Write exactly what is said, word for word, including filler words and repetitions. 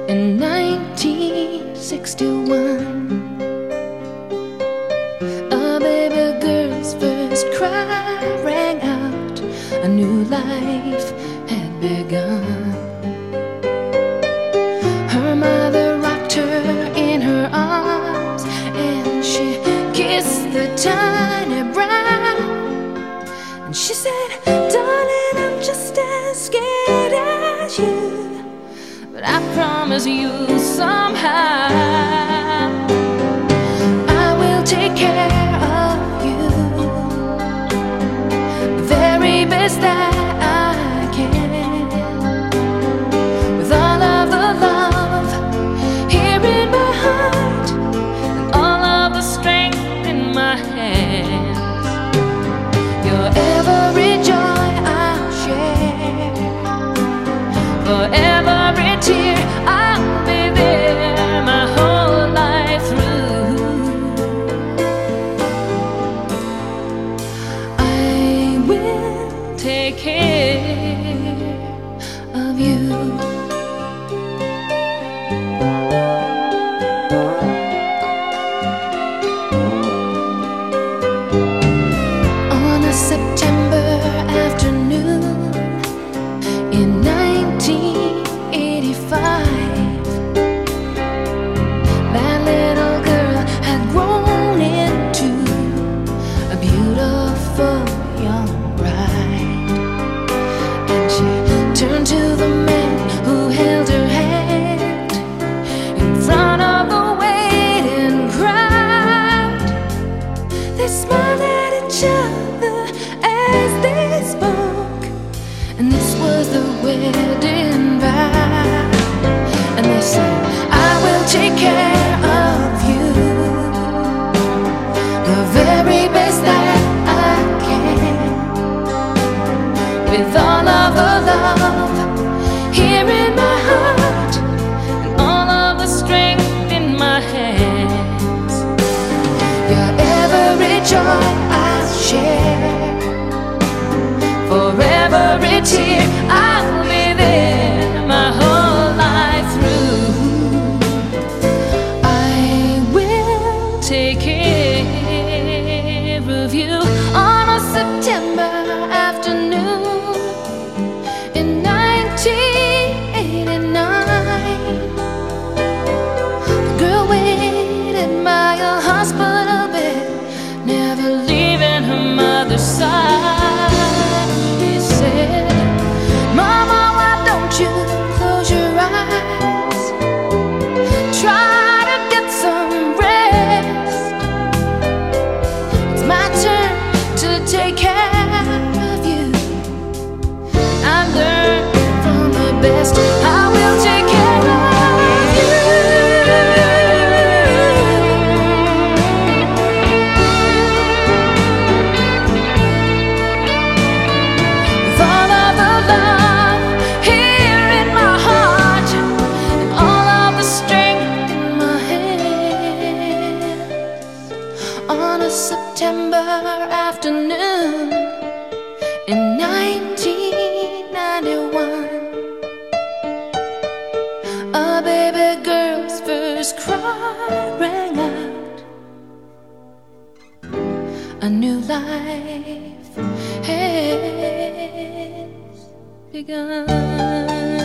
In nineteen sixty-one, a baby girl's first cry rang out. A new life had begun. Her mother rocked her in her arms, and she kissed the tiny brow. And she said, "Darling, I'm just as scared as you, but I promise you somehow I will take care of you, the very best that I can, with all of the love here in my heart and all of the strength in my hands. Your every joy I'll share, for every tear I'll be there my whole life through. I will take care of you." On a September afternoon in nineteen eighty-five, that little girl had grown into a beautiful young bride. And she turned to the man who held her hand in front of the waiting crowd. They smiled at each other as they spoke, and this was the wedding vow. And they said, "I will take care of you, the very best that I can, with all of the love here in my heart and all of the strength in my hands. Your every joy I'll share, for every tear I'll be there my whole life through. I will take care of you." On a September afternoon in nineteen eighty-nine, the girl waited by a hospital bed, never leaving her mother's side. She said, "Mama, why don't you close your eyes? Try to get some rest. It's my turn to take care of you. I've learned from the best. I will take care of you, with all of the love here in my heart and all of the strength in my hands." On a September afternoon in nineteen ninety-one, a baby girl's first cry rang out. A new life has begun.